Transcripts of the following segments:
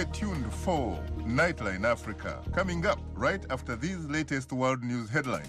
Stay tuned for Nightline Africa, coming up right after these latest world news headlines.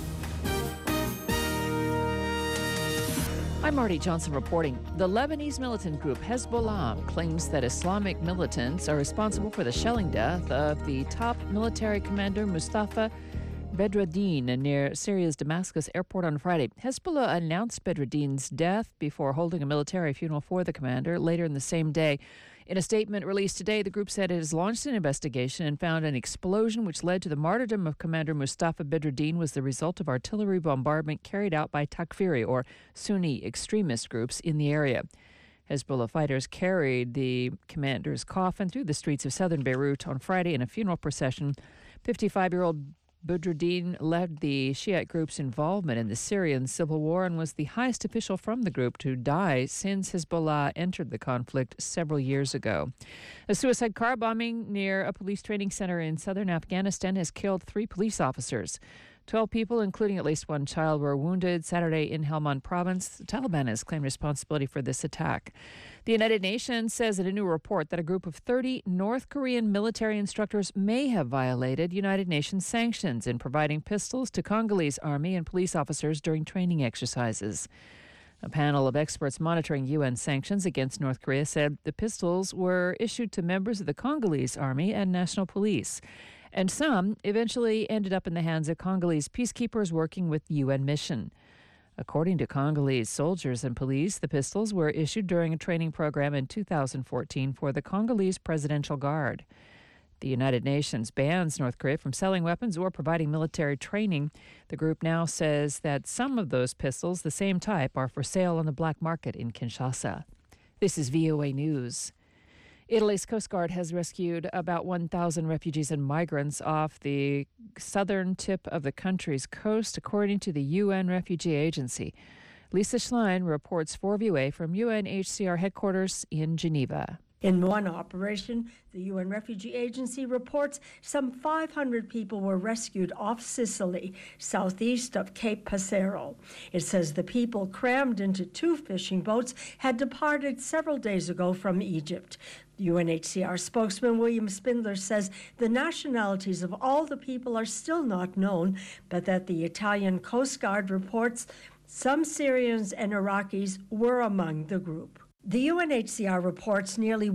I'm Marty Johnson reporting. The Lebanese militant group Hezbollah claims that Islamic militants are responsible for the shelling death of the top military commander Mustafa Bedreddin near Syria's Damascus airport on Friday. Hezbollah announced Bedreddin's death before holding a military funeral for the commander later in the same day. In a statement released today, the group said it has launched an investigation and found an explosion which led to the martyrdom of Commander Mustafa Bedreddin was the result of artillery bombardment carried out by Takfiri, or Sunni extremist groups in the area. Hezbollah fighters carried the commander's coffin through the streets of southern Beirut on Friday in a funeral procession. 55-year-old Bedreddin led the Shiite group's involvement in the Syrian civil war and was the highest official from the group to die since Hezbollah entered the conflict several years ago. A suicide car bombing near a police training center in southern Afghanistan has killed 3 police officers. 12 people, including at least 1 child, were wounded Saturday in Helmand province. The Taliban has claimed responsibility for this attack. The United Nations says in a new report that a group of 30 North Korean military instructors may have violated United Nations sanctions in providing pistols to Congolese army and police officers during training exercises. A panel of experts monitoring UN sanctions against North Korea said the pistols were issued to members of the Congolese army and national police, and some eventually ended up in the hands of Congolese peacekeepers working with the UN mission. According to Congolese soldiers and police, the pistols were issued during a training program in 2014 for the Congolese Presidential Guard. The United Nations bans North Korea from selling weapons or providing military training. The group now says that some of those pistols, the same type, are for sale on the black market in Kinshasa. This is VOA News. Italy's Coast Guard has rescued about 1,000 refugees and migrants off the southern tip of the country's coast, according to the UN Refugee Agency. Lisa Schlein reports for VOA from UNHCR headquarters in Geneva. In one operation, the UN Refugee Agency reports some 500 people were rescued off Sicily, southeast of Cape Passero. It says the people crammed into 2 fishing boats had departed several days ago from Egypt. UNHCR spokesman William Spindler says the nationalities of all the people are still not known, but that the Italian Coast Guard reports some Syrians and Iraqis were among the group. The UNHCR reports nearly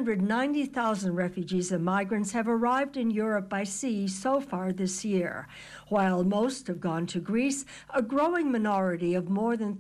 190,000 refugees and migrants have arrived in Europe by sea so far this year. While most have gone to Greece, a growing minority of more than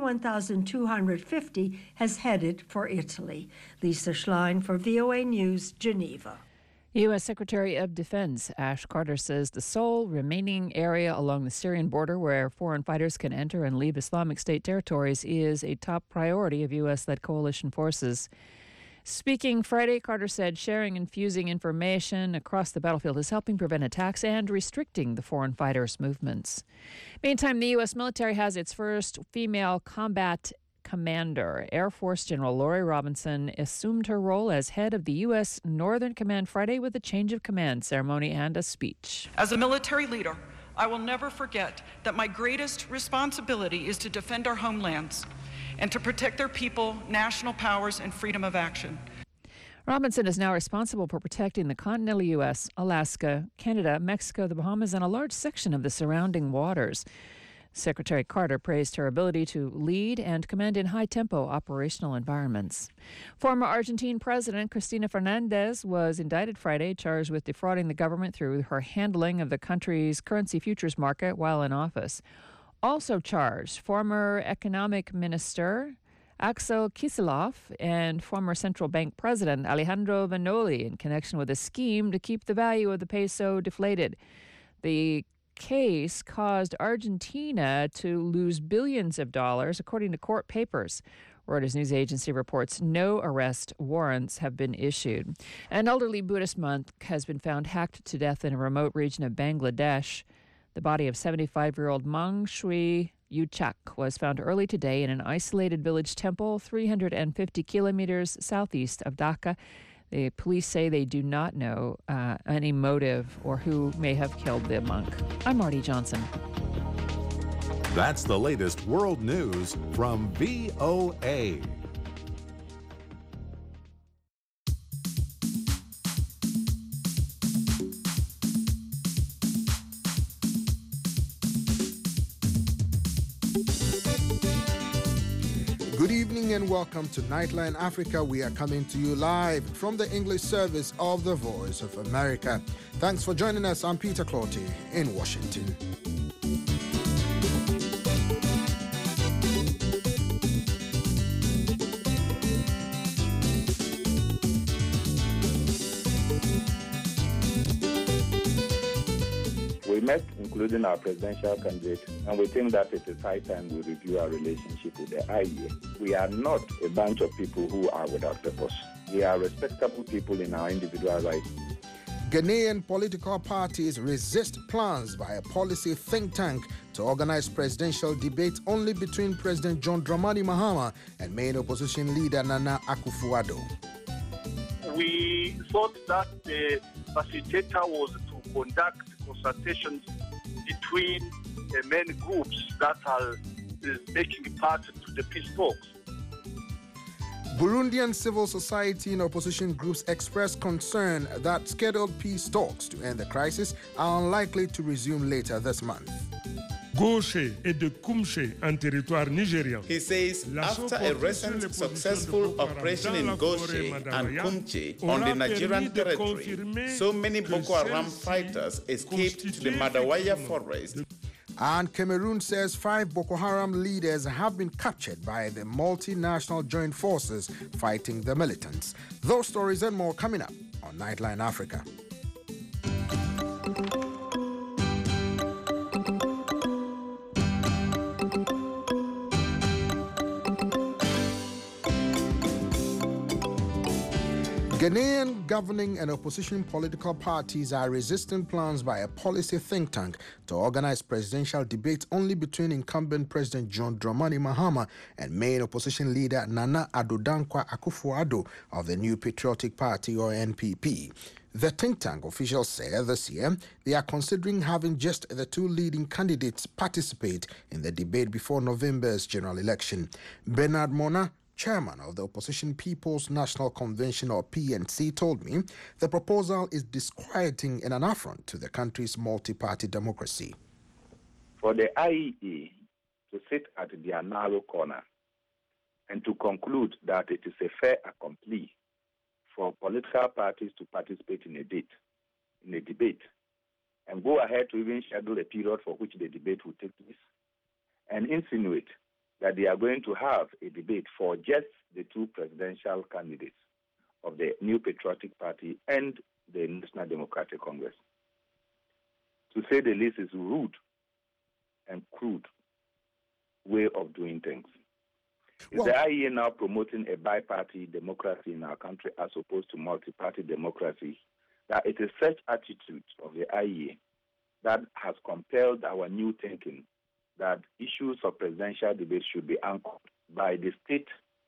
31,250 has headed for Italy. Lisa Schlein for VOA News, Geneva. U.S. Secretary of Defense Ash Carter says the sole remaining area along the Syrian border where foreign fighters can enter and leave Islamic State territories is a top priority of U.S.-led coalition forces. Speaking Friday, Carter said sharing and fusing information across the battlefield is helping prevent attacks and restricting the foreign fighters' movements. Meantime, the U.S. military has its first female combat commander. Air Force General Lori Robinson assumed her role as head of the U.S. Northern Command Friday with a change of command ceremony and a speech. As a military leader, I will never forget that my greatest responsibility is to defend our homelands and to protect their people, national powers, and freedom of action. Robinson is now responsible for protecting the continental U.S., Alaska, Canada, Mexico, the Bahamas, and a large section of the surrounding waters. Secretary Carter praised her ability to lead and command in high-tempo operational environments. Former Argentine President Cristina Fernandez was indicted Friday, charged with defrauding the government through her handling of the country's currency futures market while in office. Also charged, former Economic Minister Axel Kicillof and former central bank president Alejandro Vanoli in connection with a scheme to keep the value of the peso deflated. The case caused Argentina to lose billions of dollars, according to court papers. Reuters news agency reports no arrest warrants have been issued. An elderly Buddhist monk has been found hacked to death in a remote region of Bangladesh. The body of 75-year-old Mang Shui Yuchak was found early today in an isolated village temple 350 kilometers southeast of Dhaka. The police say they do not know any motive or who may have killed the monk. I'm Marty Johnson. That's the latest world news from VOA. Good evening and welcome to Nightline Africa. We are coming to you live from the English service of the Voice of America. Thanks for joining us. I'm Peter Clotty in Washington. We met, including our presidential candidate, and we think that it is high time we review our relationship with the IEA. We are not a bunch of people who are without purpose. We are respectable people in our individual rights. Ghanaian political parties resist plans by a policy think tank to organize presidential debate only between President John Dramani Mahama and main opposition leader Nana Akufo-Addo. We thought that the facilitator was to conduct consultations between the main groups that are taking part to the peace talks. Burundian civil society and opposition groups expressed concern that scheduled peace talks to end the crisis are unlikely to resume later this month. Gauche et de Kumche en territoire nigérian. He says after a recent successful operation in Gauche and Kumche on the Nigerian territory, so many Boko Haram fighters escaped to the Madawaya forest. And Cameroon says 5 Boko Haram leaders have been captured by the multinational joint forces fighting the militants. Those stories and more coming up on Nightline Africa. Ghanaian governing and opposition political parties are resisting plans by a policy think tank to organize presidential debates only between incumbent President John Dramani Mahama and main opposition leader Nana Addo Dankwa Akufo-Addo of the New Patriotic Party, or NPP. The think tank officials say this year they are considering having just the 2 leading candidates participate in the debate before November's general election. Bernard Mona, chairman of the Opposition People's National Convention, or PNC, told me the proposal is disquieting and an affront to the country's multi-party democracy. For the IEA to sit at their narrow corner and to conclude that it is a fait accompli for political parties to participate in a debate, and go ahead to even schedule a period for which the debate will take place, and insinuate that they are going to have a debate for just the 2 presidential candidates of the New Patriotic Party and the National Democratic Congress. To say the least, is rude and crude way of doing things. Is the IEA now promoting a bi-party democracy in our country as opposed to multi-party democracy? That it is such attitude of the IEA that has compelled our new thinking that issues of presidential debate should be anchored by the state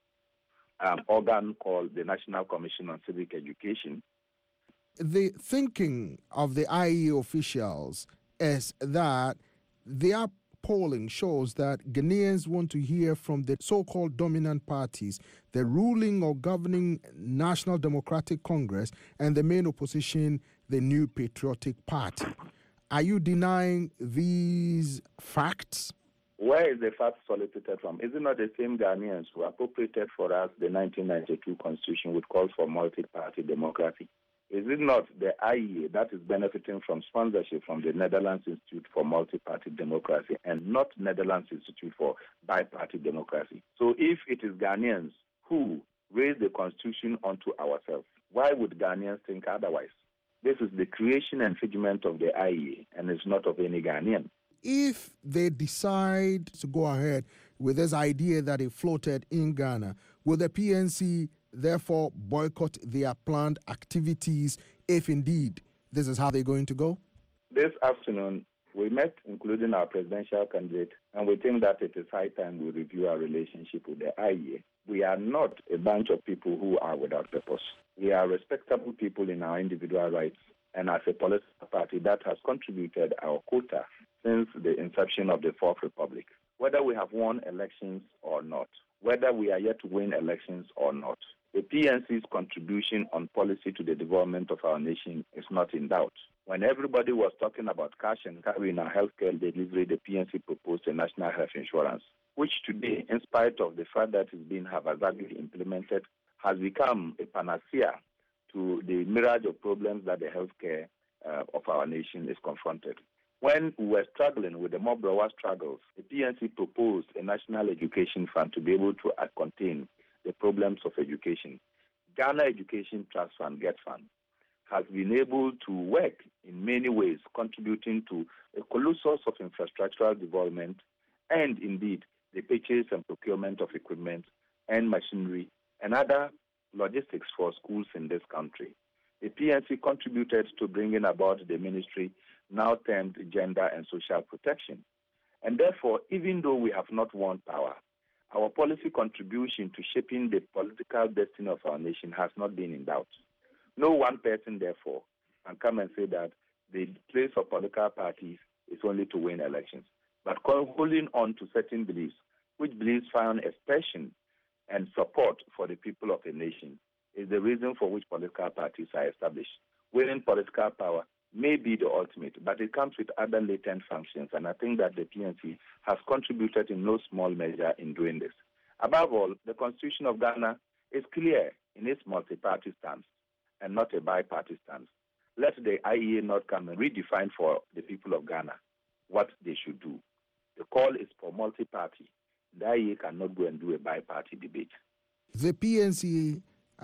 organ called the National Commission on Civic Education. The thinking of the IEA officials is that their polling shows that Ghanaians want to hear from the so-called dominant parties, the ruling or governing National Democratic Congress, and the main opposition, the New Patriotic Party. Are you denying these facts? Where is the fact solicited from? Is it not the same Ghanaians who appropriated for us the 1992 Constitution, which calls for multi-party democracy? Is it not the IEA that is benefiting from sponsorship from the Netherlands Institute for Multi-Party Democracy and not Netherlands Institute for Bi-Party Democracy? So if it is Ghanaians who raise the Constitution onto ourselves, why would Ghanaians think otherwise? This is the creation and figment of the IEA, and it's not of any Ghanaian. If they decide to go ahead with this idea that it floated in Ghana, will the PNC therefore boycott their planned activities if indeed this is how they're going to go? This afternoon, we met, including our presidential candidate, and we think that it is high time we review our relationship with the IEA. We are not a bunch of people who are without purpose. We are respectable people in our individual rights, and as a political party that has contributed our quota since the inception of the Fourth Republic. Whether we have won elections or not, whether we are yet to win elections or not, the PNC's contribution on policy to the development of our nation is not in doubt. When everybody was talking about cash and carry in our healthcare delivery, the PNC proposed a national health insurance. which today, in spite of the fact that it's been haphazardly implemented, has become a panacea to the myriad of problems that the healthcare of our nation is confronted. When we were struggling with the Mobrowa struggles, the PNC proposed a national education fund to be able to contain the problems of education. Ghana Education Trust Fund, GET Fund, has been able to work in many ways, contributing to a colossal of infrastructural development and indeed the purchase and procurement of equipment and machinery and other logistics for schools in this country. The PNC contributed to bringing about the ministry now termed Gender and Social Protection. And therefore, even though we have not won power, our policy contribution to shaping the political destiny of our nation has not been in doubt. No one person, therefore, can come and say that the place of political parties is only to win elections, but holding on to certain beliefs, which beliefs find expression and support for the people of a nation, is the reason for which political parties are established. Winning political power may be the ultimate, but it comes with other latent functions, and I think that the PNC has contributed in no small measure in doing this. Above all, the Constitution of Ghana is clear in its multi-party stance and not a bi-party stance. Let the IEA not come and redefine for the people of Ghana what they should do. The call is for multi-party. The IEA cannot go and do a bi-party debate. The PNC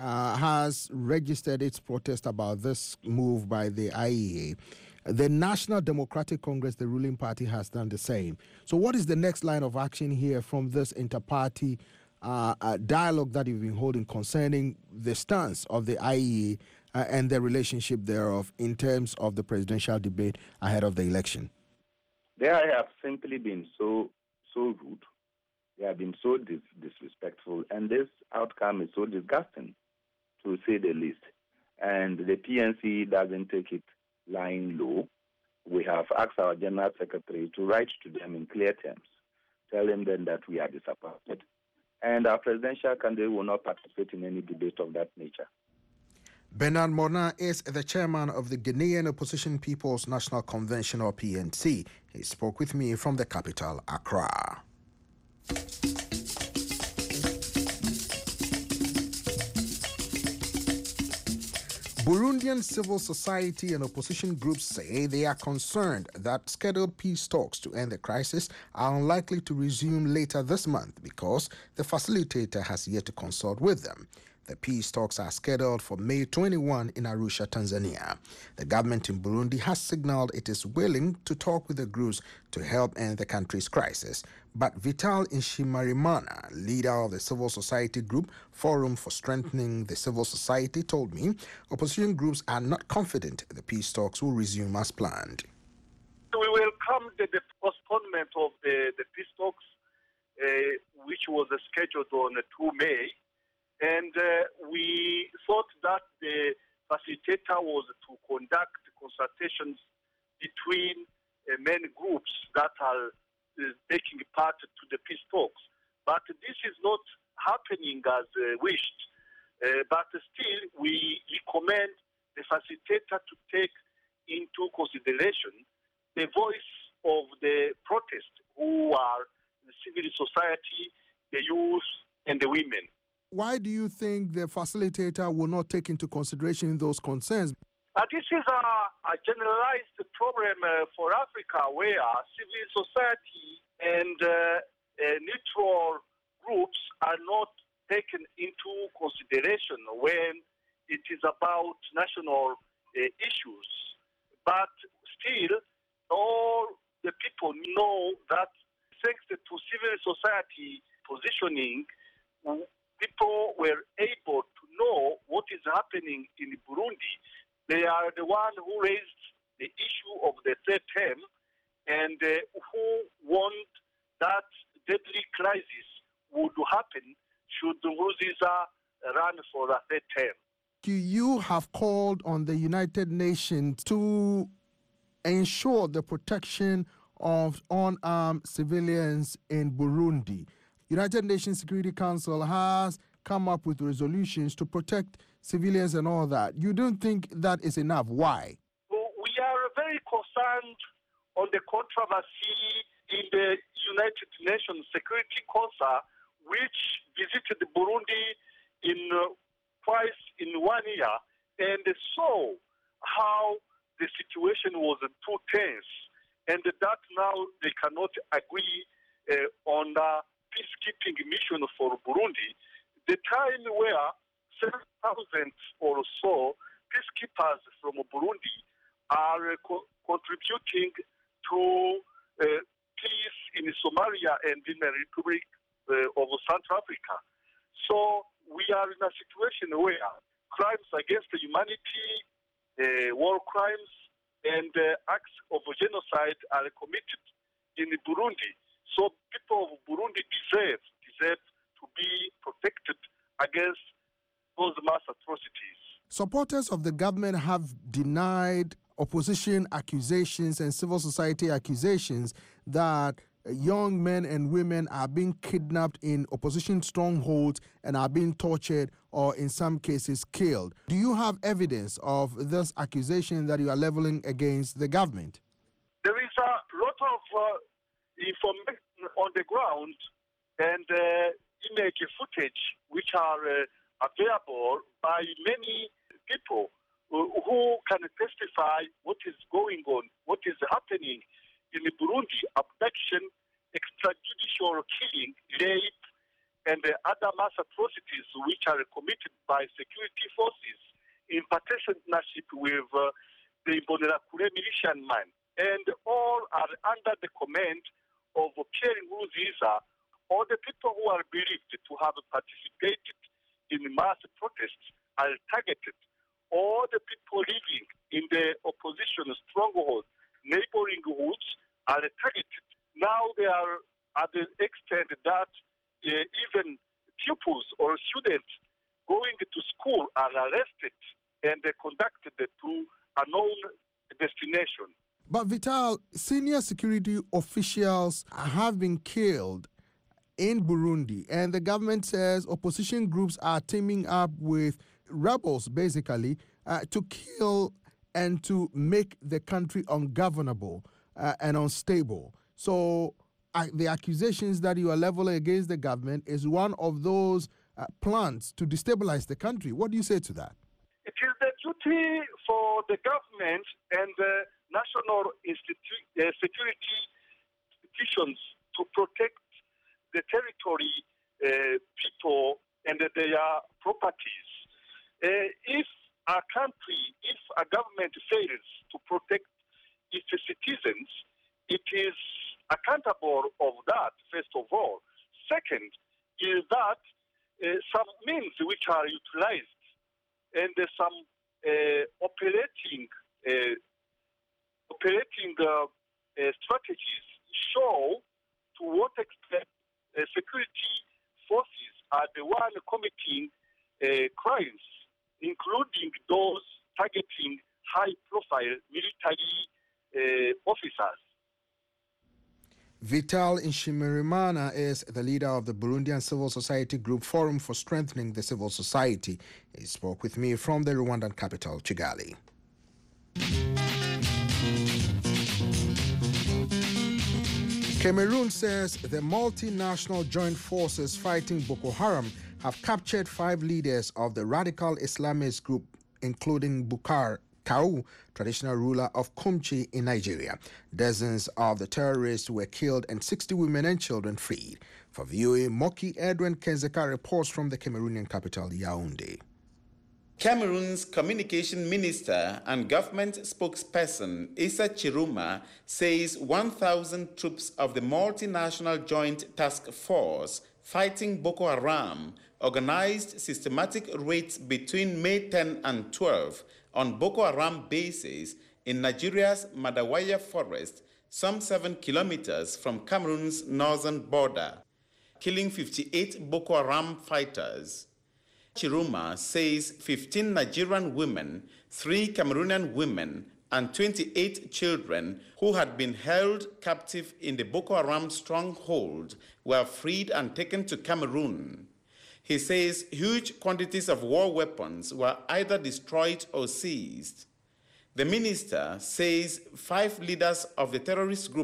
has registered its protest about this move by the IEA. The National Democratic Congress, the ruling party, has done the same. So what is the next line of action here from this inter-party dialogue that you've been holding concerning the stance of the IEA and the relationship thereof in terms of the presidential debate ahead of the election? They have simply been so rude. They have been so disrespectful, and this outcome is so disgusting, to say the least. And the PNC doesn't take it lying low. We have asked our General Secretary to write to them in clear terms, telling them that we are disappointed. And our presidential candidate will not participate in any debate of that nature. Bernard Morna is the chairman of the Ghanaian Opposition People's National Convention, or PNC. He spoke with me from the capital, Accra. Burundian civil society and opposition groups say they are concerned that scheduled peace talks to end the crisis are unlikely to resume later this month because the facilitator has yet to consult with them. The peace talks are scheduled for May 21 in Arusha, Tanzania. The government in Burundi has signaled it is willing to talk with the groups to help end the country's crisis. But Vital Inshimarimana, leader of the civil society group Forum for Strengthening the Civil Society, told me opposition groups are not confident the peace talks will resume as planned. We welcome the postponement of the peace talks, which was scheduled on 2 May. And we thought that the facilitator was to conduct consultations between many groups that are taking part to the peace talks. But this is not happening as wished. But still, we recommend the facilitator to take into consideration the voice of the protest, who are the civil society, the youth, and the women. Why do you think the facilitator will not take into consideration those concerns? This is a generalized problem for Africa, where civil society and neutral groups are not taken into consideration when it is about national issues. But still, all the people know that thanks to civil society positioning, people were able to know what is happening in Burundi. They are the one who raised the issue of the third term and who want that deadly crisis would happen should Nkurunziza run for a third term. You have called on the United Nations to ensure the protection of unarmed civilians in Burundi. United Nations Security Council has come up with resolutions to protect civilians and all that. You don't think that is enough? Why? We are very concerned on the controversy in the United Nations Security Council, which visited Burundi twice in 1 year, and saw how the situation was too tense, and that now they cannot agree on a peacekeeping mission for Burundi. The time where 7,000 or so peacekeepers from Burundi are contributing to peace in Somalia and in the Republic of Central Africa. So we are in a situation where crimes against humanity, war crimes, and acts of genocide are committed in Burundi. So people of Burundi deserve to be protected against those mass atrocities. Supporters of the government have denied opposition accusations and civil society accusations that young men and women are being kidnapped in opposition strongholds and are being tortured or in some cases killed. Do you have evidence of this accusation that you are leveling against the government? There is a lot of information on the ground and image footage which are available by many people who can testify what is going on, what is happening in Burundi: abduction, extrajudicial killing, rape, and other mass atrocities which are committed by security forces in partnership with the Imbonerakure militiamen. And all are under the command of Pierre Nkurunziza. All the people who are believed to have participated in mass protests are targeted. All the people living in the opposition stronghold, neighboring hoods, are targeted. Now they are at the extent that even pupils or students going to school are arrested and conducted to a known destination. But Vital, senior security officials have been killed in Burundi, and the government says opposition groups are teaming up with rebels, basically, to kill and to make the country ungovernable and unstable. So the accusations that you are leveling against the government is one of those plans to destabilize the country. What do you say to that? It is the duty for the government and the national security institutions to protect the territory, people, and their properties. If a country, if a government fails to protect its citizens, it is accountable of that, first of all. Second is that some means which are utilized and some operating strategies show to what extent security forces are the one committing crimes, including those targeting high-profile military officers. Vital Nshimirimana is the leader of the Burundian Civil Society Group Forum for Strengthening the Civil Society. He spoke with me from the Rwandan capital, Kigali. Cameroon says the multinational joint forces fighting Boko Haram have captured 5 leaders of the radical Islamist group, including Bukar Kau, traditional ruler of Kumchi in Nigeria. Dozens of the terrorists were killed and 60 women and children freed. For VOA, Moki Edwin Kenzeka reports from the Cameroonian capital, Yaoundé. Cameroon's communication minister and government spokesperson Issa Chiruma says 1,000 troops of the multinational joint task force fighting Boko Haram organized systematic raids between May 10 and 12 on Boko Haram bases in Nigeria's Madawaya forest, some 7 kilometers from Cameroon's northern border, killing 58 Boko Haram fighters. Chiruma says 15 Nigerian women, 3 Cameroonian women, and 28 children who had been held captive in the Boko Haram stronghold were freed and taken to Cameroon. He says huge quantities of war weapons were either destroyed or seized. The minister says 5 leaders of the terrorist group,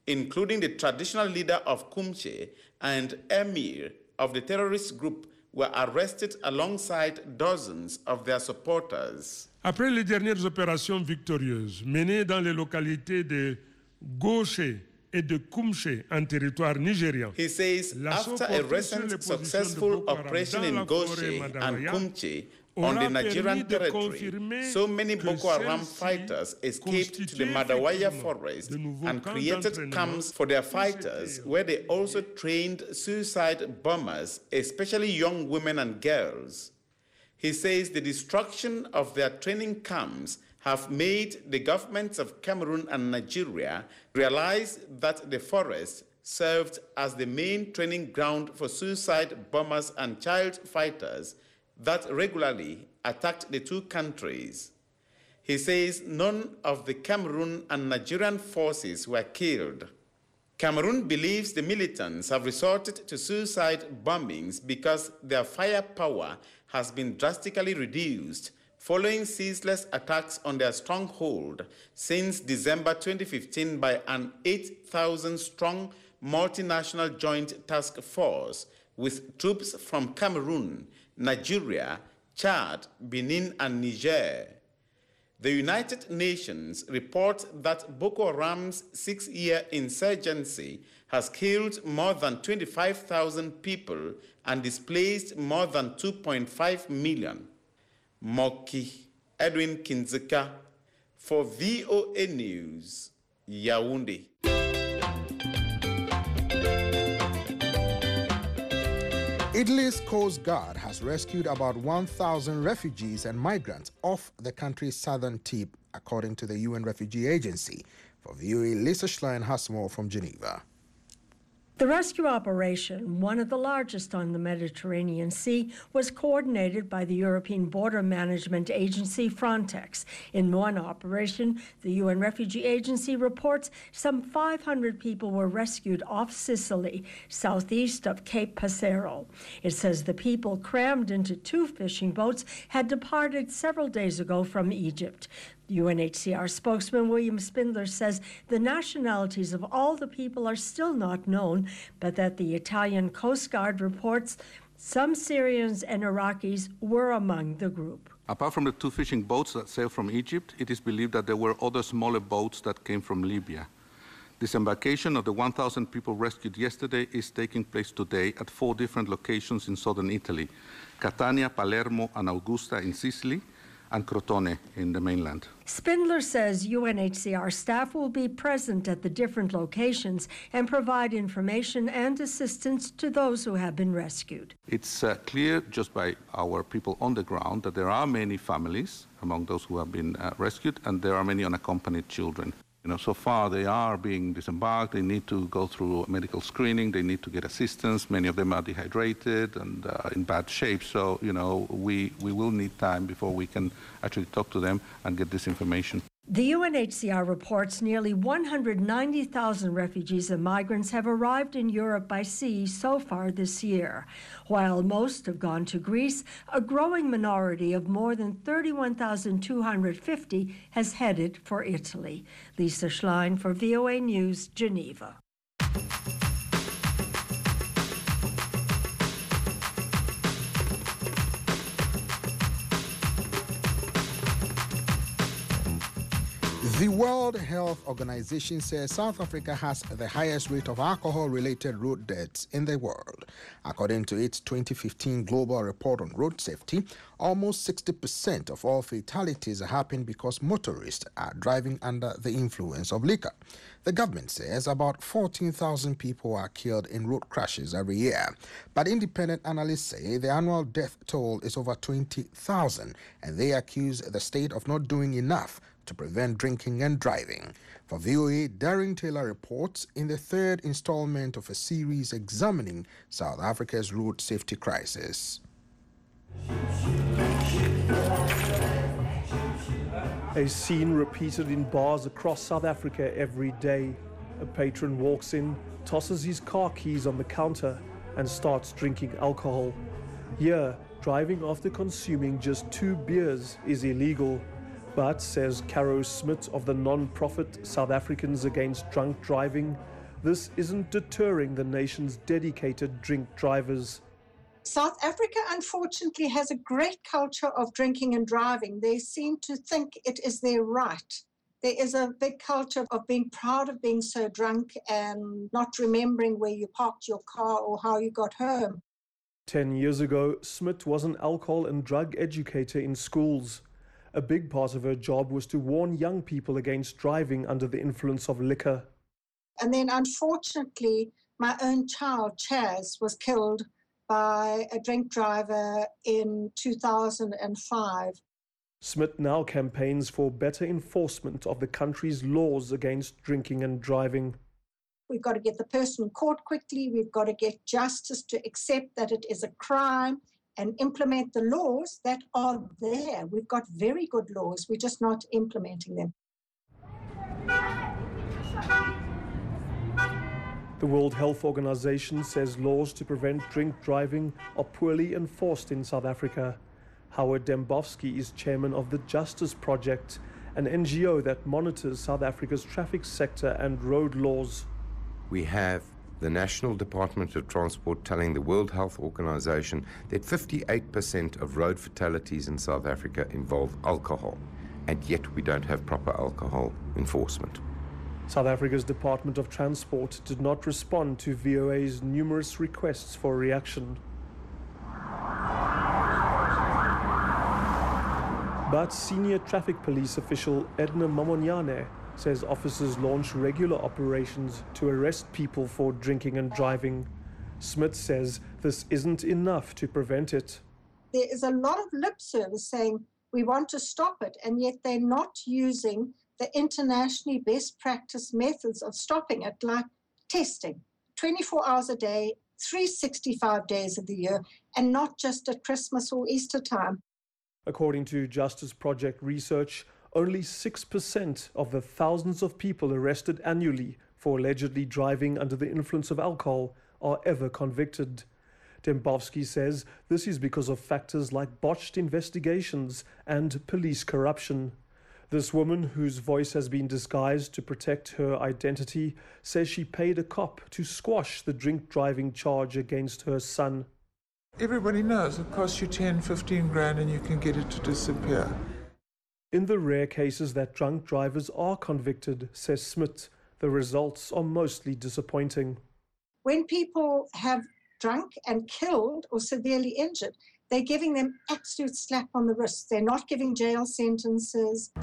including the traditional leader of Kumche and emir of the terrorist group, were arrested alongside dozens of their supporters. Après les dernières opérations victorieuses menées dans les localités de Gauche et de Kumche en territoire nigérian, he says after a recent successful operation in Gauche and Kumche on the Nigerian territory, so many Boko Haram fighters escaped to the Madawaya forest and created camps for their fighters, where they also trained suicide bombers, especially young women and girls. He says the destruction of their training camps have made the governments of Cameroon and Nigeria realize that the forest served as the main training ground for suicide bombers and child fighters that regularly attacked the two countries. He says none of the Cameroon and Nigerian forces were killed. Cameroon believes the militants have resorted to suicide bombings because their firepower has been drastically reduced following ceaseless attacks on their stronghold since December 2015 by an 8,000-strong multinational joint task force with troops from Cameroon, Nigeria, Chad, Benin, and Niger. The United Nations reports that Boko Haram's 6-year insurgency has killed more than 25,000 people and displaced more than 2.5 million. Moki Edwin Kinzeka for VOA News, Yaoundé. Italy's Coast Guard has rescued about 1,000 refugees and migrants off the country's southern tip, according to the UN Refugee Agency. For VOA, Lisa Schlein has more from Geneva. The rescue operation, one of the largest on the Mediterranean Sea, was coordinated by the European Border Management Agency, Frontex. In one operation, the UN Refugee Agency reports some 500 people were rescued off Sicily, southeast of Cape Passero. It says the people crammed into 2 fishing boats had departed several days ago from Egypt. UNHCR spokesman William Spindler says the nationalities of all the people are still not known, but that the Italian Coast Guard reports some Syrians and Iraqis were among the group. Apart from the 2 fishing boats that sailed from Egypt, it is believed that there were other smaller boats that came from Libya. Disembarkation of the 1,000 people rescued yesterday is taking place today at 4 different locations in southern Italy: Catania, Palermo, and Augusta in Sicily, and Crotone in the mainland. Spindler says UNHCR staff will be present at the different locations and provide information and assistance to those who have been rescued. It's clear just by our people on the ground that there are many families among those who have been rescued, and there are many unaccompanied children. So far they are being disembarked. They need to go through medical screening. They need to get assistance. Many of them are dehydrated and in bad shape. So, we will need time before we can actually talk to them and get this information. The UNHCR reports nearly 190,000 refugees and migrants have arrived in Europe by sea so far this year. While most have gone to Greece, a growing minority of more than 31,250 has headed for Italy. Lisa Schlein for VOA News, Geneva. The World Health Organization says South Africa has the highest rate of alcohol-related road deaths in the world. According to its 2015 Global Report on Road Safety, almost 60% of all fatalities happen because motorists are driving under the influence of liquor. The government says about 14,000 people are killed in road crashes every year. But independent analysts say the annual death toll is over 20,000, and they accuse the state of not doing enough to prevent drinking and driving. For VOA, Darren Taylor reports in the 3rd installment of a series examining South Africa's road safety crisis. A scene repeated in bars across South Africa every day. A patron walks in, tosses his car keys on the counter, and starts drinking alcohol. Here, driving after consuming just 2 beers is illegal. But, says Caro Smith of the non-profit South Africans Against Drunk Driving, this isn't deterring the nation's dedicated drink drivers. South Africa, unfortunately, has a great culture of drinking and driving. They seem to think it is their right. There is a big culture of being proud of being so drunk and not remembering where you parked your car or how you got home. 10 years ago, Smith was an alcohol and drug educator in schools. A big part of her job was to warn young people against driving under the influence of liquor. And then, unfortunately, my own child, Chaz, was killed by a drink driver in 2005. Smith now campaigns for better enforcement of the country's laws against drinking and driving. We've got to get the person caught quickly. We've got to get justice to accept that it is a crime and implement the laws that are there. We've got very good laws. We're just not implementing them. The World Health Organization says laws to prevent drink driving are poorly enforced in South Africa. Howard Dembowski is chairman of the Justice Project, an NGO that monitors South Africa's traffic sector and road laws. We have the National Department of Transport telling the World Health Organization that 58% of road fatalities in South Africa involve alcohol, and yet we don't have proper alcohol enforcement. South Africa's Department of Transport did not respond to VOA's numerous requests for reaction. But senior traffic police official Edna Mamonyane says officers launch regular operations to arrest people for drinking and driving. Smith says this isn't enough to prevent it. There is a lot of lip service saying we want to stop it, and yet they're not using the internationally best practice methods of stopping it, like testing 24 hours a day, 365 days of the year, and not just at Christmas or Easter time. According to Justice Project research, only 6% of the thousands of people arrested annually for allegedly driving under the influence of alcohol are ever convicted. Dembowski says this is because of factors like botched investigations and police corruption. This woman, whose voice has been disguised to protect her identity, says she paid a cop to squash the drink driving charge against her son. Everybody knows it costs you 10, 15 grand and you can get it to disappear. In the rare cases that drunk drivers are convicted, says Smith, the results are mostly disappointing. When people have drunk and killed or severely injured, they're giving them absolute slap on the wrist. They're not giving jail sentences.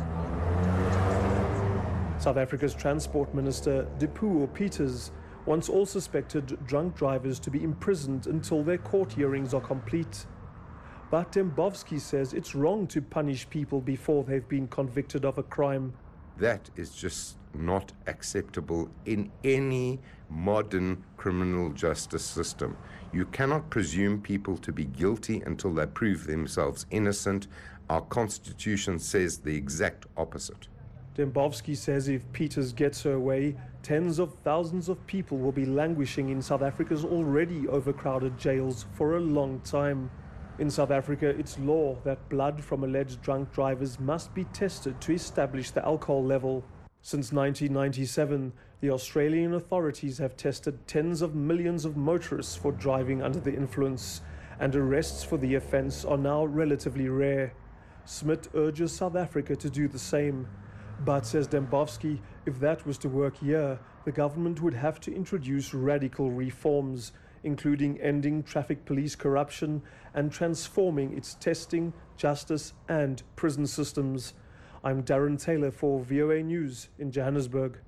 South Africa's Transport Minister, Dipuo Peters, wants all suspected drunk drivers to be imprisoned until their court hearings are complete. But Dembowski says it's wrong to punish people before they've been convicted of a crime. That is just not acceptable in any modern criminal justice system. You cannot presume people to be guilty until they prove themselves innocent. Our Constitution says the exact opposite. Dembowski says if Peters gets her way, tens of thousands of people will be languishing in South Africa's already overcrowded jails for a long time. In South Africa, it's law that blood from alleged drunk drivers must be tested to establish the alcohol level. Since 1997, the Australian authorities have tested tens of millions of motorists for driving under the influence, and arrests for the offence are now relatively rare. Smith urges South Africa to do the same. But, says Dembowski, if that was to work here, the government would have to introduce radical reforms, including ending traffic police corruption and transforming its testing, justice and prison systems. I'm Darren Taylor for VOA News in Johannesburg.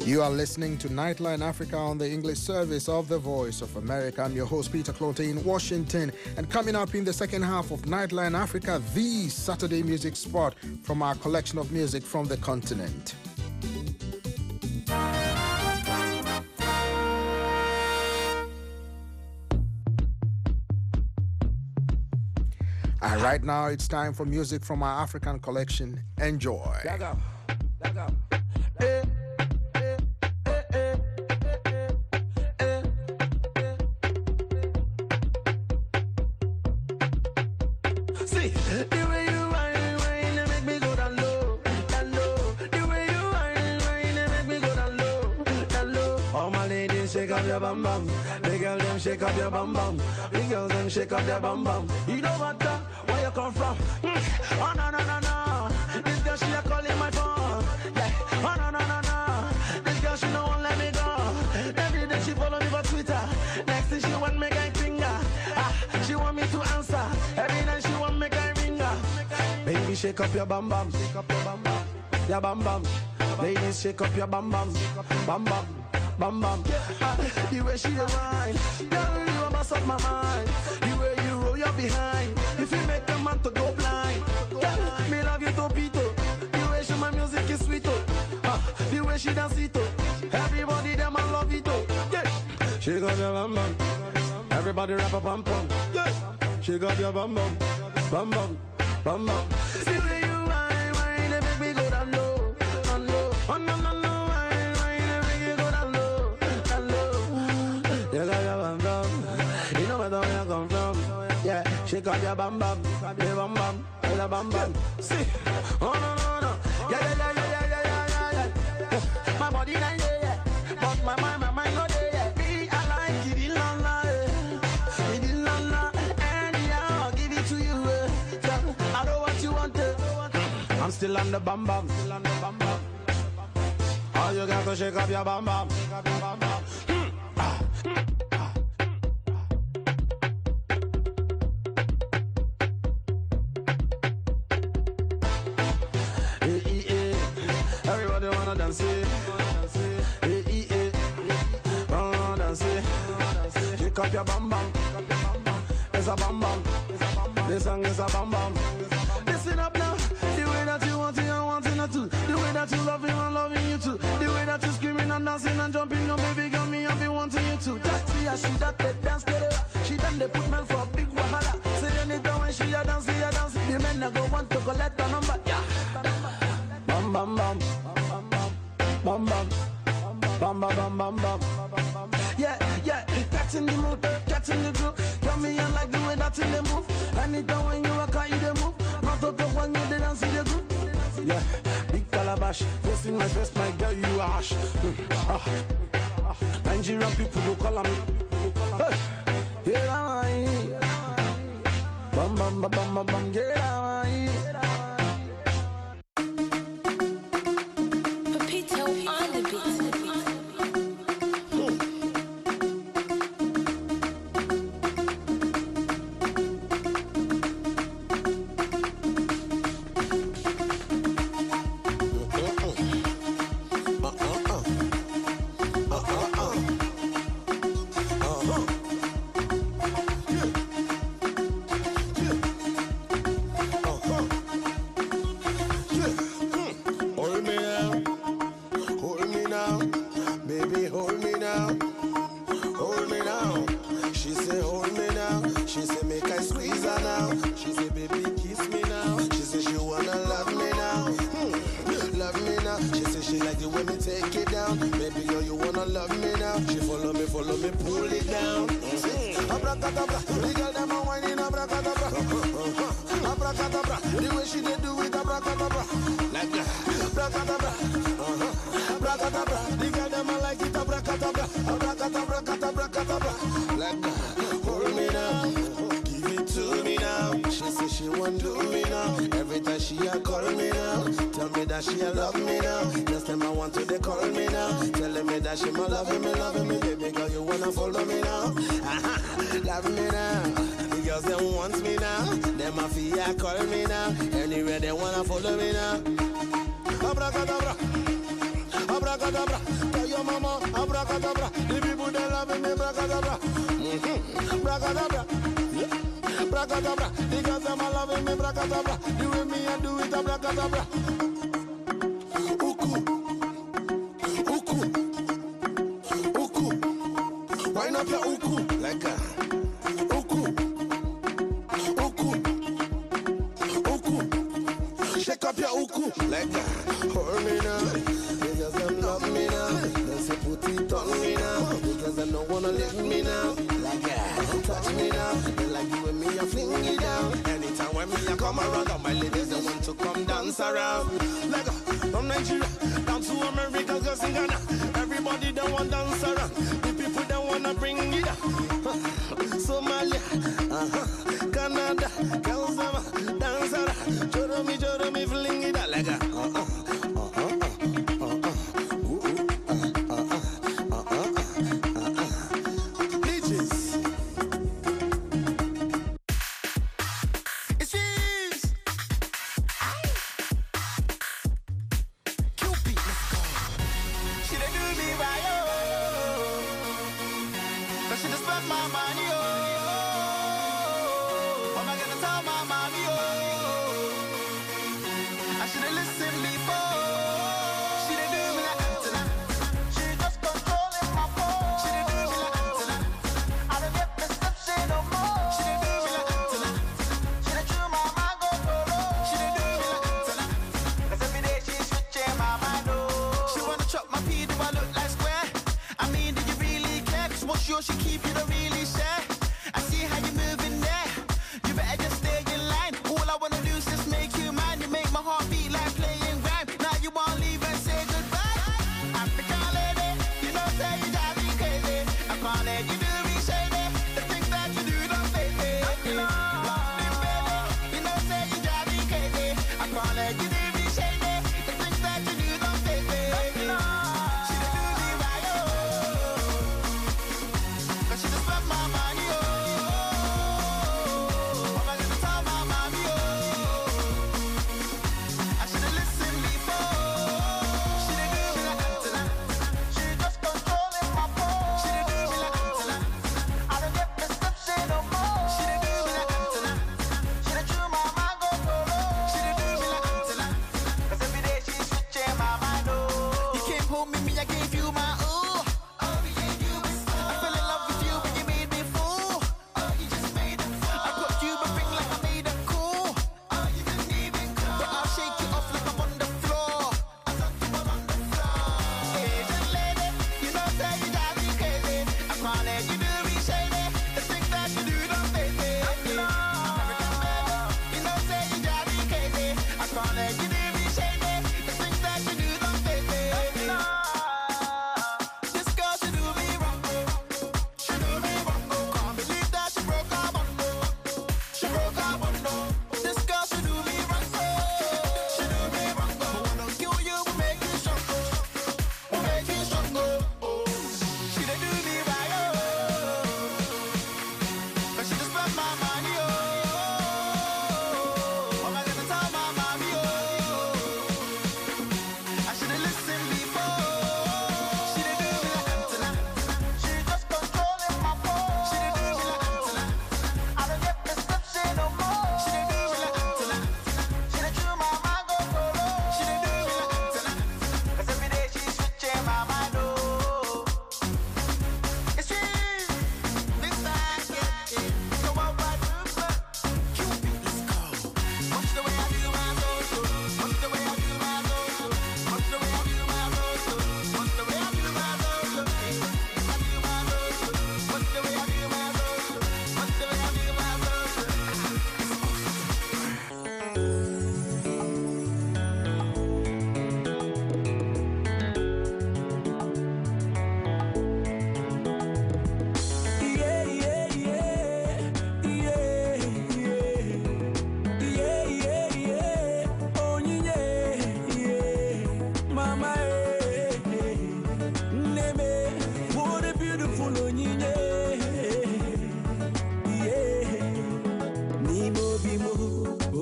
You are listening to Nightline Africa on the English service of the Voice of America. I'm your host, Peter Clote in Washington. And coming up in the second half of Nightline Africa, the Saturday music spot from our collection of music from the continent. And right now, it's time for music from our African collection. Enjoy. Shake up your bum bum, the girl them shake up your bum bum, the girls them shake up their bum bum. You know what? Where you come from? Oh no no no no, this girl she a calling my phone. Yeah. Oh no no no no, this girl she no won't let me go. Every day she follow me for Twitter. Next thing she want me guy finger. She want me to answer. Every night she want me guy ringer. Baby shake up your bum bum, shake up your bum bum, your bum bum. Ladies shake up your bum bum, bum bum. Bam bam, the way she the wine, girl you must up my mind. The way you roll your behind, if you make a man to go blind. Girl, me love you topito. The way she my music is sweet the way she dance it everybody them I love it yeah. She got your bam bam, everybody rap a bam bam. Yeah, she got your bam bam, bam bam, bam bam. The way you wine, they make me go down low, oh no no no. Shake up your bam bam, the bam bam, the bam bam. See, oh no no no, yeah. My body not there, but my mind not there. Me I like it, la, and yeah, I'll give it to you. I know what you want. I'm still on the bam bam, All you got to shake up your bam bam, Shake up your bam bam, it's a bam bam. This song is a bam bam. Listen up now, the way that you want it, I want it too. The way that you love him, I'm loving you too. The way that you screaming and dancing and jumping, no baby girl, me I've been wanting you too. That's the she that they dance together. She done they put man for a big wahala. Say anytime when she a dance, the men that go want to collect a number. Yeah, bam bam bam, bam bam, bam bam bam bam. Yeah, that's in the mood, that's in the groove. Tell me I like the way that's in the move. Anytime when you walk out, you the move. Not to talk when you dance in the group. Yeah, big calabash, face in my face, my girl, you ash. Nigerian people who call me. Hey, yeah, bam bam bam bam bam, yeah. Pepito on the beat. She love me now. Just time I want to they call me now. Telling me that she my loving me, baby girl you wanna follow me now. Love me now. The girls them want me now. Them mafia call me now. Anywhere they wanna follow me now. Abracadabra, abracadabra. Tell your mama, abracadabra. The people they loving me, abracadabra. Abracadabra. Abracadabra. The girls them are loving me, abracadabra. The way me I do it, abracadabra. Uku, uku, uku. Wind up your uku like a uku, uku, uku. Shake up your uku like a hold me now. Because them love me now. They say put it on me now. Because they don't wanna let me now. Like a touch me now. They like you and me, I fling it down. Anytime when me I come around, all my ladies they want to come dance around. Like from Nigeria down to America, girls in Ghana. Everybody they want dance around. The people they wanna bring it up. Somalia, Canada, girls them dance around. Joro me, fling it up like a.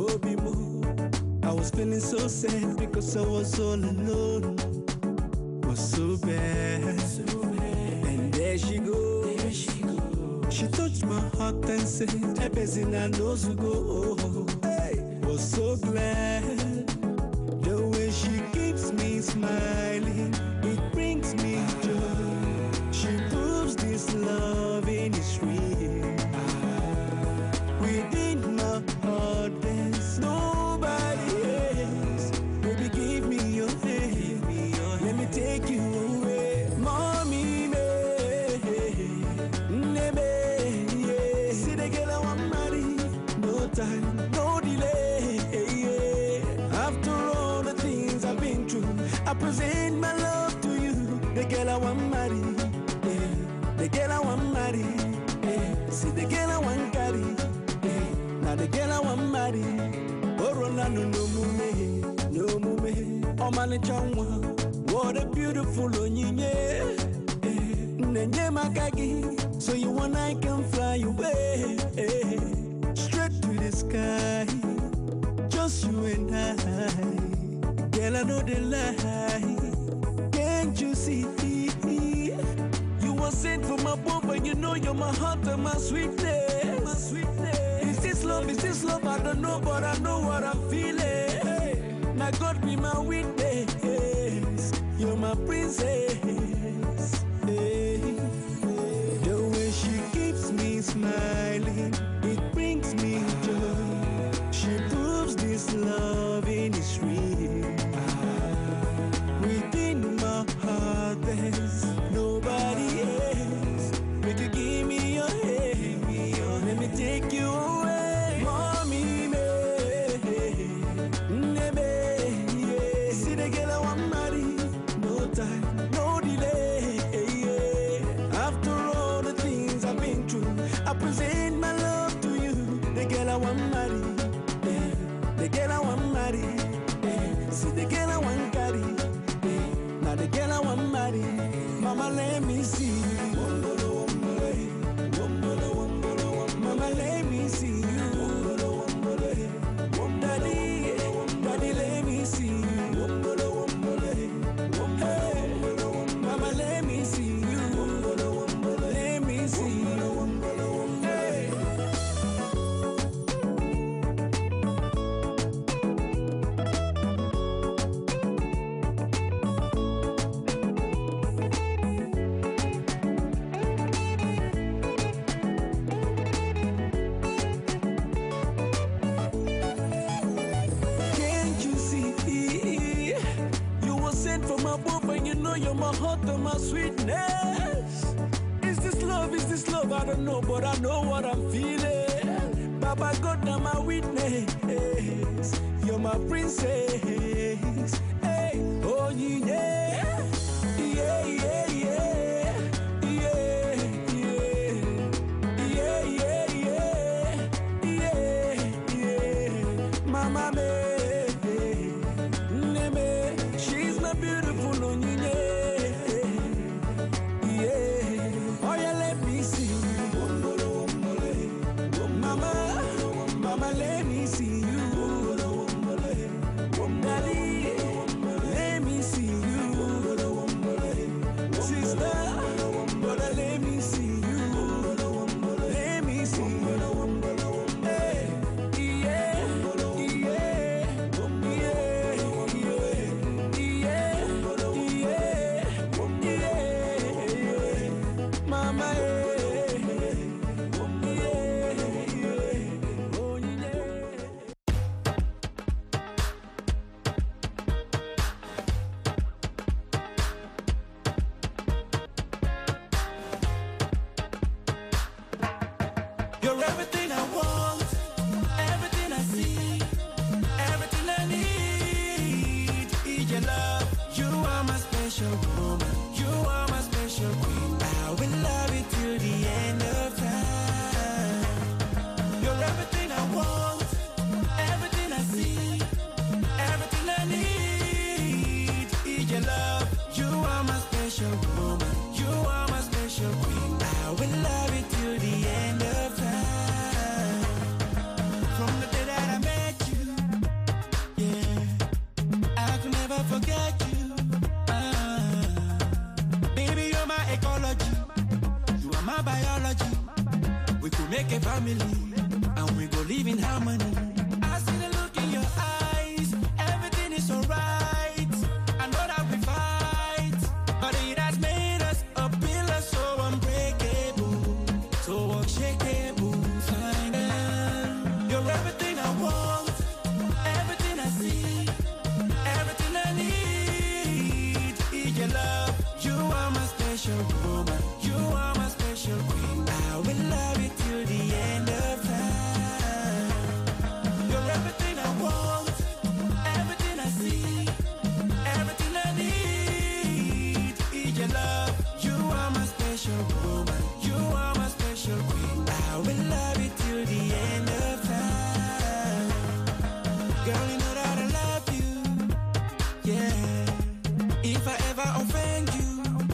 feeling so sad because I was all alone. touched my heart and said, Ebezina knows who go. Hey, was so glad the way she keeps me smiling. It brings me joy. She proves this love is real. Within my heart, there's nobody else. Baby, give me your hand. Let me take you away, mommy, me. See the girl I want marry. No time, no delay. After all the things I've been through, I present my love to you. The girl I want marry. The girl I want marry. See the girl I want carry. Now the girl I want marry. Oh, Ronaldo, no mume, no mume. Oh, man, what a beautiful onyinye. Nenye makagi, so you and I can fly away straight to the sky. Just you and I. Girl, I know the lie. Can't you see? You were sent from above, and you know you're my heart and my sweetness. My sweetness. Is this love? Is this love? I don't know, but I know what I'm feeling. Now God be my witness. You're my princess. The way she keeps me smiling, it brings me joy. She proves this love is real. Within my heart, there's nobody else. Make you give me your hand. Let me take you away, mommy, me. See the girl I want marry. No time, no delay. After all the things I've been through, I present my love to you. The girl I want marry. The girl I want marry. See the girl I want carry. Now the girl I want marry. Mama, let me see you. Mama, let me see you. Daddy, daddy, let me see you. Hey, Mama, let me see you. Let me see you. Hey. Can't you see? You were sent from above, and you know you're my heart and my sweetness. Is this love? Is this love? I don't know, but I know what I'm feeling. Baba God, now my witness. You're my princess. Hey, oh yeah, yeah, yeah, yeah, yeah, yeah, yeah, yeah, yeah. Mama me, she's my beautiful onyinye. Yeah, oh yeah, let me see you. Mama, mama, let me see you. Daddy, let me see you. Sister, brother, let me see you. Let me see you. Hey, yeah, yeah, yeah. Mama, you're everything I want, everything I see, everything I need. Is your love. You are my special woman. You are my special queen. I will love you till the end of time. You're everything I want, everything I see, everything I need. Is your love. You are my special woman. You are my special queen. I will love you till the end of time. make a family, and we go live in harmony. I see the look in your eyes, everything is alright. I know that we fight, but it has made us a pillar so unbreakable, so unshakable. Fine girl, you're everything I want, everything I see, everything I need. Is your love, you are my special woman, you are my special queen. I will love you till the end of time. You're everything I want, everything I see, everything I need. Is your love, you are my special woman, you are my special queen. I will love you till the end of time. Girl, you know that I love you, yeah. If I ever offend you,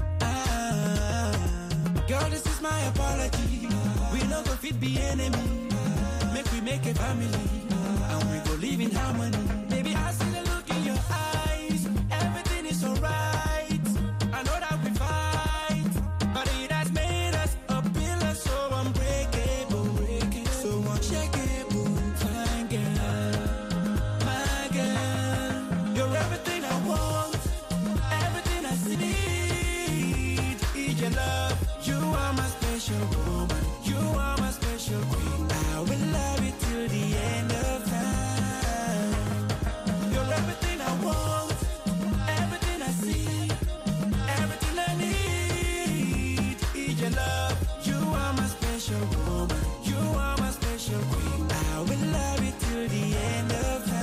girl, this is my apology. We no go fit be enemy. Make we make a family, and we go live in harmony. Baby, I see the look in your eyes, everything is alright. I know that we fight, but it has made us a pillar so unbreakable, so unshakable. Fine girl, my girl, you're everything I want, everything I need. Is your love, you are my special woman, you are my special queen. I will love you till the end of time. You're everything I want, everything I see, everything I need. Is your love, you are my special woman, you are my special queen. I will love you till the end of time.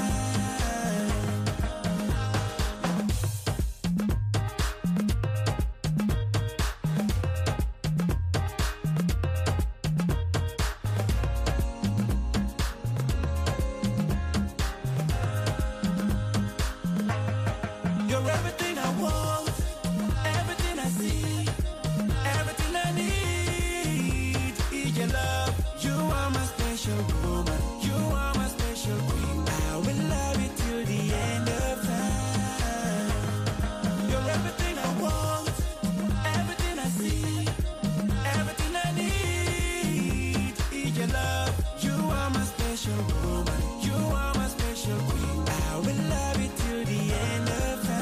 You're everything I want, everything I see, everything I need. Is your love, you are my special woman, you are my special queen. I will love you till the end of time. You're everything I want, everything I see, everything I need. Is your love, you are my special woman, you are my special queen. I will love you till the end of time.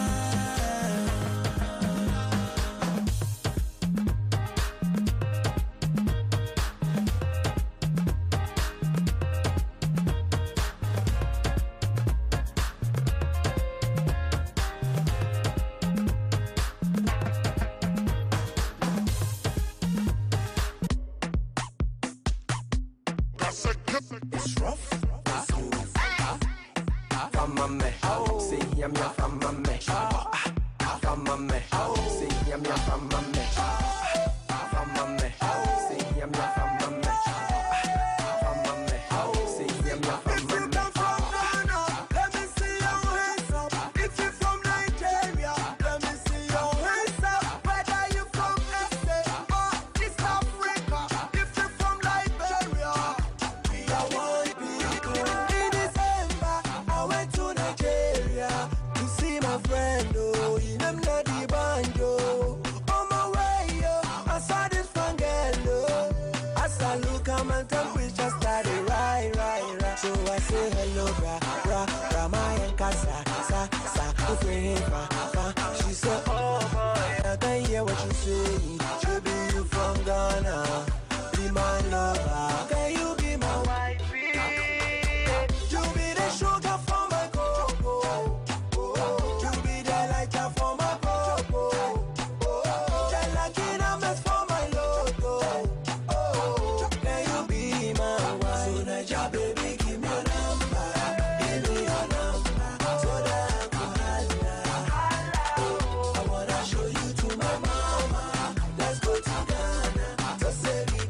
It's rough, it's smooth. Famame, say yam yam famame. Famame, say yam yam famame. Famame, say yam yam famame. Famame, say yam yam famame. If you come from Ghana, let me see your hands up. If you from Nigeria, let me see your hands up. Whether you from SA or East Africa, if you from Liberia, we are one people. In December, I went to Nigeria to see my friend, oh, in Mnadi Banjo. On my way, I saw this fun girl, oh. As I look at my temperature started right. So I say hello, my casa, sa, fa. She said, oh boy, I can hear what you say. Should be you from Ghana, be my lover. Can you be my wifey? You be the sugar for my cocoa. You be the lighter for my cocoa. The lucky numbers for my logo. Can you be my wife? So Naija, baby, give me your number. Give me your number. So that I can holla. I wanna show you to my mama. Let's go to Ghana to say we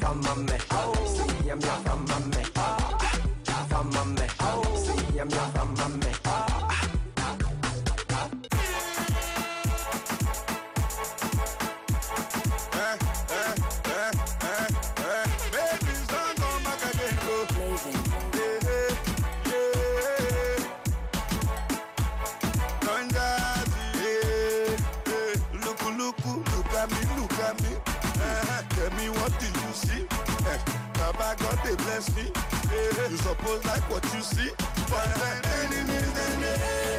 from my me. See, I'm from my me. From my me. See, I'm from my me. Babies don't come back again, go. Look at me. Tell me what did you see? Baba God they bless me. You suppose like what you see. But then enemies they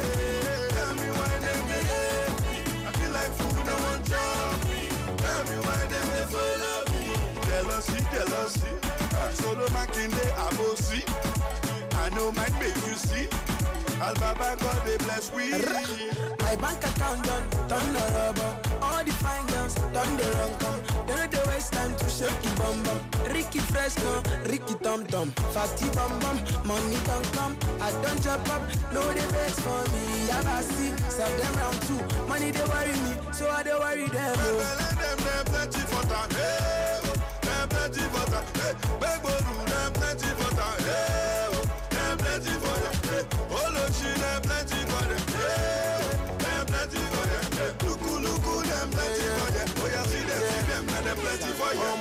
tell me why they hate me. I feel like food no one job me. Tell me why they follow me. Jealousy. Solo Makinde Abosi. I know might make you see. Al Baba God they bless we. My bank account done the rubber. All the fine girls done the wrong come. Don't know the waste time to shake it bum bum. Ricky Fresco, Ricky Tom Tom, Fatty Bum Bum, money don't come. I don't jump up, no they vex for me. I see, sell them round two. Money they worry me, so I don't worry them. Them plenty for time, hey. Them plenty for time, hey. Beg them plenty for time, hey. Them plenty for them, hey. All of she them plenty for them, hey. Them plenty for them, hey. Look, them plenty for them. Oh yeah, see them, and them plenty for you.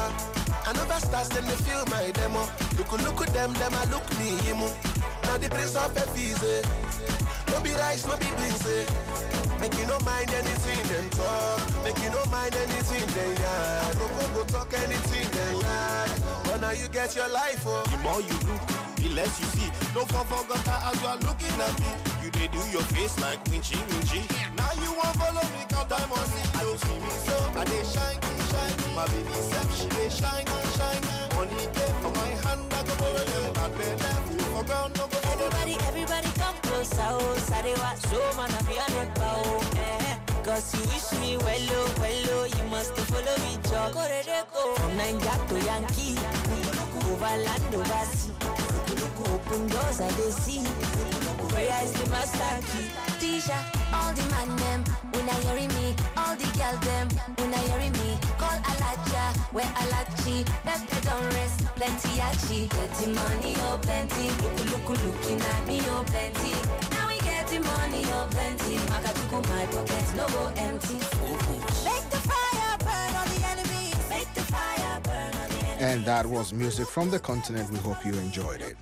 I never start them they feel my demo. Look at them I look me him. Now the prince of Ephese. No be rice, no be beans. Make you no mind anything them talk. Make you no mind anything they yard. Go talk anything they like. But now you get your life, oh. The more you look, the less you see. Don't forget as you are looking at me. You they do your face like winchy. Now you won't follow me, cause I'm on it. You see me so, I they shine. My baby self, she they shine. Money came for my hand, I go over them. I pay them, for ground, no go over them. Everybody come closer, oh. Sarewa, so man, I be a neck bow. Cause you wish me well, you must follow me, Joe. From Nigeria to Yankee, over land, over sea. Open doors, I they see. Prayer is the master key. Tisha, all the man them, when I hear me. All the girl them, when I hear me. Call Alaja, where Alachi. Left they don't rest, plenty achi. Getting money, oh plenty. Looking at me, oh plenty. Now we getting money, oh plenty. Makatuku, my pockets, no go empty. Make the fire burn on the enemy. Make the fire burn on the enemy. And that was music from the continent. We hope you enjoyed it.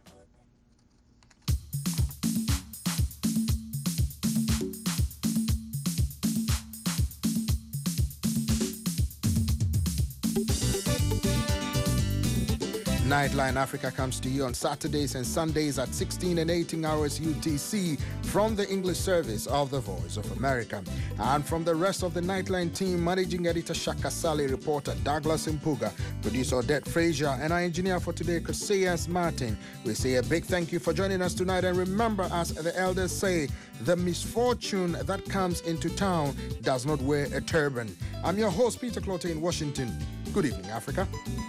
Nightline Africa comes to you on Saturdays and Sundays at 16 and 18 hours UTC from the English service of the Voice of America. And from the rest of the Nightline team, managing editor Shaka Sally, reporter Douglas Impuga, producer Odette Frazier, and our engineer for today, Casillas Martin. We say a big thank you for joining us tonight. And remember, as the elders say, the misfortune that comes into town does not wear a turban. I'm your host, Peter Clote in Washington. Good evening, Africa.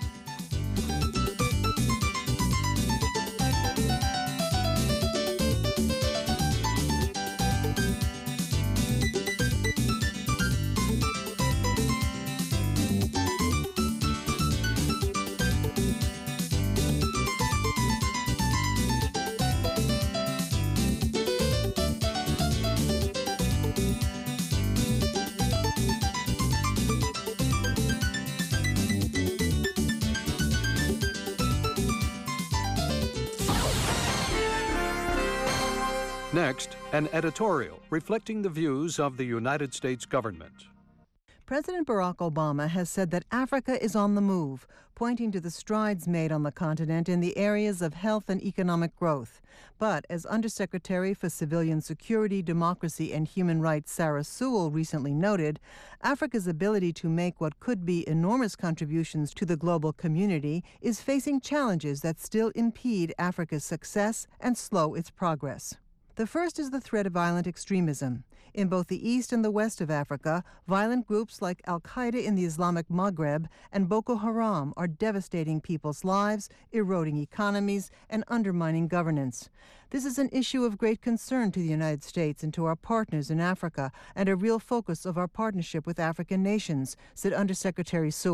Next, an editorial reflecting the views of the United States government. President Barack Obama has said that Africa is on the move, pointing to the strides made on the continent in the areas of health and economic growth. But as Undersecretary for Civilian Security, Democracy and Human Rights Sarah Sewell recently noted, Africa's ability to make what could be enormous contributions to the global community is facing challenges that still impede Africa's success and slow its progress. The first is the threat of violent extremism. In both the east and the west of Africa, violent groups like Al-Qaeda in the Islamic Maghreb and Boko Haram are devastating people's lives, eroding economies, and undermining governance. This is an issue of great concern to the United States and to our partners in Africa, and a real focus of our partnership with African nations, said Undersecretary Sewell.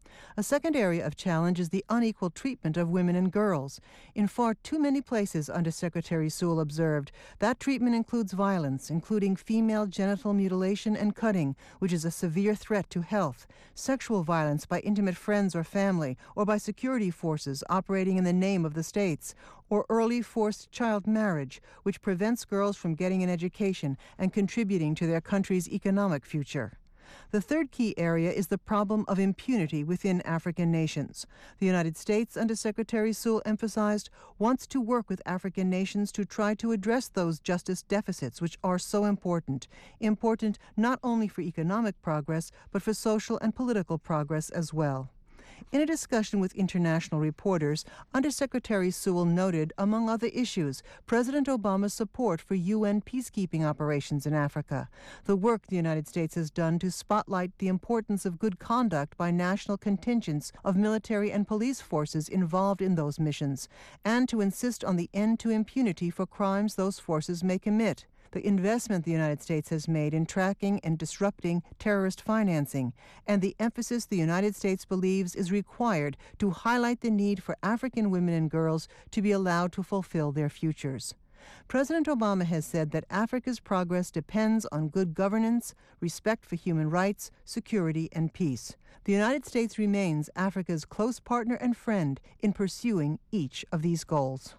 A second area of challenge is the unequal treatment of women and girls. In far too many places, Undersecretary Sewell observed, that treatment includes violence, including female genital mutilation and cutting, which is a severe threat to health, sexual violence by intimate friends or family, or by security forces operating in the name of the states, or early forced child marriage, which prevents girls from getting an education and contributing to their country's economic future. The third key area is the problem of impunity within African nations. The United States, Undersecretary Sewell emphasized, wants to work with African nations to try to address those justice deficits which are so important not only for economic progress, but for social and political progress as well. In a discussion with international reporters, Undersecretary Sewell noted, among other issues, President Obama's support for UN peacekeeping operations in Africa, the work the United States has done to spotlight the importance of good conduct by national contingents of military and police forces involved in those missions, and to insist on the end to impunity for crimes those forces may commit. The investment the United States has made in tracking and disrupting terrorist financing, and the emphasis the United States believes is required to highlight the need for African women and girls to be allowed to fulfill their futures. President Obama has said that Africa's progress depends on good governance, respect for human rights, security, and peace. The United States remains Africa's close partner and friend in pursuing each of these goals.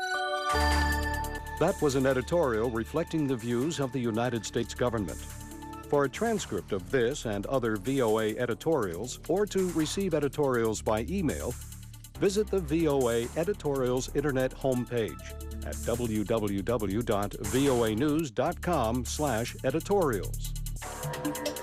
That was an editorial reflecting the views of the United States government. For a transcript of this and other VOA editorials, or to receive editorials by email, visit the VOA Editorials Internet homepage at www.voanews.com/editorials.